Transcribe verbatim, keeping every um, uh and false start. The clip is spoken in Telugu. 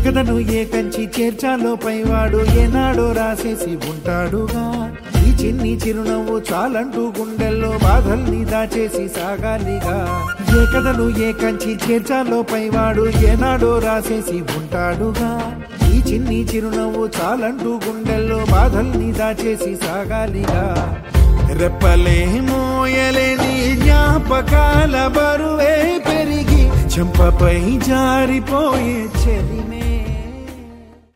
కథను ఏ కంచి చేర్చాలో పైవాడు ఏనాడో రాసేసి ఉంటాడుగా ఈ చిన్ని చిరునవ్వు చాలంటూ గుండెల్లో బాధల్ని దాచేసి సాగాలిగా ఏ కథను ఏ కంచి చేర్చాలో పైవాడు ఏనాడో రాసేసి ఉంటాడుగా ఈ చిన్ని చిరునవ్వు చాలంటూ గుండెల్లో బాధల్ని దాచేసి సాగాలిగా రెప్పలే మోయలేని జ్ఞాపకాల బరువే పెరిగి చెంపపై జారిపోయే చెలిమే